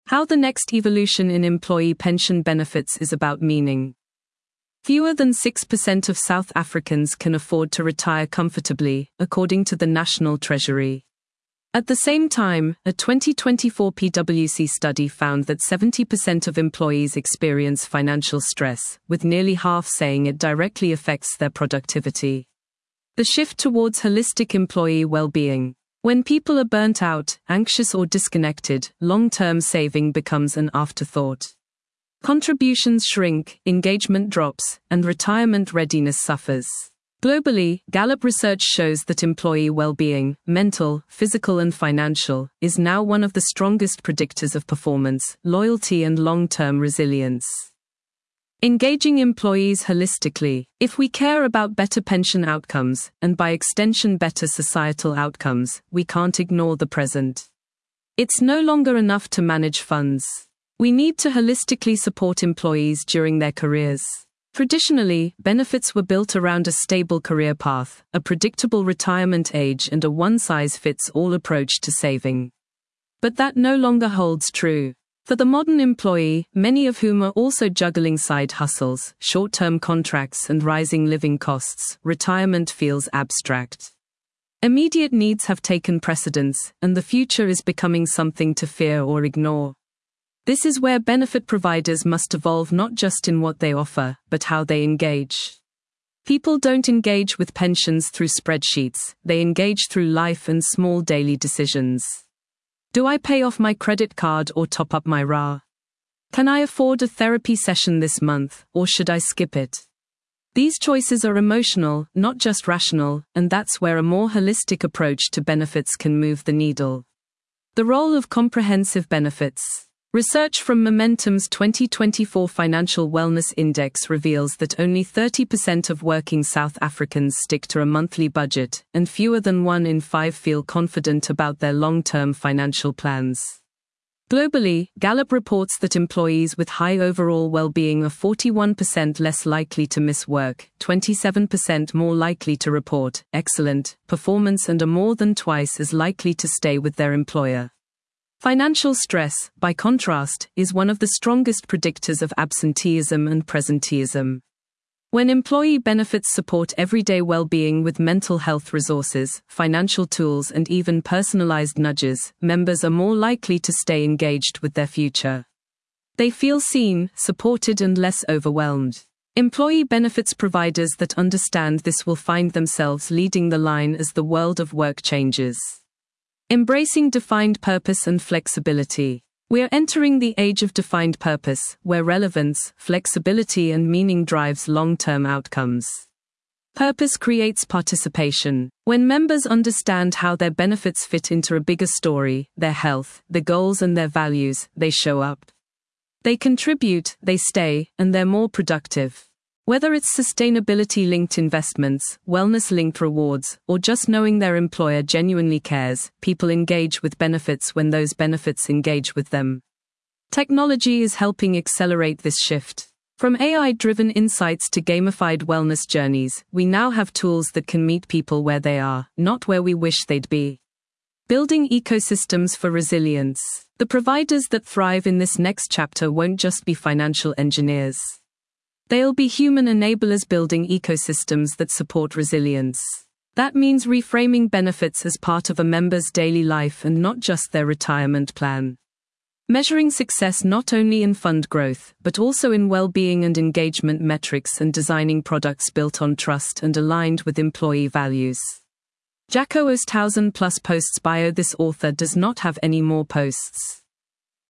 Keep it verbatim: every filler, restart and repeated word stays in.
How the next evolution in employee pension benefits is about meaning. Fewer than six percent of South Africans can afford to retire comfortably, according to the National Treasury. At the same time, a twenty twenty-four PwC study found that seventy percent of employees experience financial stress, with nearly half saying it directly affects their productivity. The shift towards holistic employee well-being. When people are burnt out, anxious or disconnected, long-term saving becomes an afterthought. Contributions shrink, engagement drops, and retirement readiness suffers. Globally, Gallup research shows that employee well-being, mental, physical and financial, is now one of the strongest predictors of performance, loyalty and long-term resilience. Engaging employees holistically. If we care about better pension outcomes, and by extension better societal outcomes, we can't ignore the present. It's no longer enough to manage funds. We need to holistically support employees during their careers. Traditionally, benefits were built around a stable career path, a predictable retirement age and a one-size-fits-all approach to saving. But that no longer holds true. For the modern employee, many of whom are also juggling side hustles, short-term contracts and rising living costs, retirement feels abstract. Immediate needs have taken precedence, and the future is becoming something to fear or ignore. This is where benefit providers must evolve not just in what they offer, but how they engage. People don't engage with pensions through spreadsheets, they engage through life and small daily decisions. Do I pay off my credit card or top up my R A? Can I afford a therapy session this month, or should I skip it? These choices are emotional, not just rational, and that's where a more holistic approach to benefits can move the needle. The role of comprehensive benefits. Research from Momentum's twenty twenty-four Financial Wellness Index reveals that only thirty percent of working South Africans stick to a monthly budget, and fewer than one in five feel confident about their long-term financial plans. Globally, Gallup reports that employees with high overall well-being are forty-one percent less likely to miss work, twenty-seven percent more likely to report excellent performance, and are more than twice as likely to stay with their employer. Financial stress, by contrast, is one of the strongest predictors of absenteeism and presenteeism. When employee benefits support everyday well-being with mental health resources, financial tools and even personalized nudges, members are more likely to stay engaged with their future. They feel seen, supported and less overwhelmed. Employee benefits providers that understand this will find themselves leading the line as the world of work changes. Embracing defined purpose and flexibility. We are entering the age of defined purpose, where relevance, flexibility and meaning drives long-term outcomes. Purpose creates participation. When members understand how their benefits fit into a bigger story, their health, their goals and their values, they show up. They contribute, they stay, and they're more productive. Whether it's sustainability-linked investments, wellness-linked rewards, or just knowing their employer genuinely cares, people engage with benefits when those benefits engage with them. Technology is helping accelerate this shift. From A I-driven insights to gamified wellness journeys, we now have tools that can meet people where they are, not where we wish they'd be. Building ecosystems for resilience. The providers that thrive in this next chapter won't just be financial engineers. They'll be human enablers building ecosystems that support resilience. That means reframing benefits as part of a member's daily life and not just their retirement plan. Measuring success not only in fund growth, but also in well-being and engagement metrics, and designing products built on trust and aligned with employee values. Jacco Oosthuizen plus posts bio. This author does not have any more posts.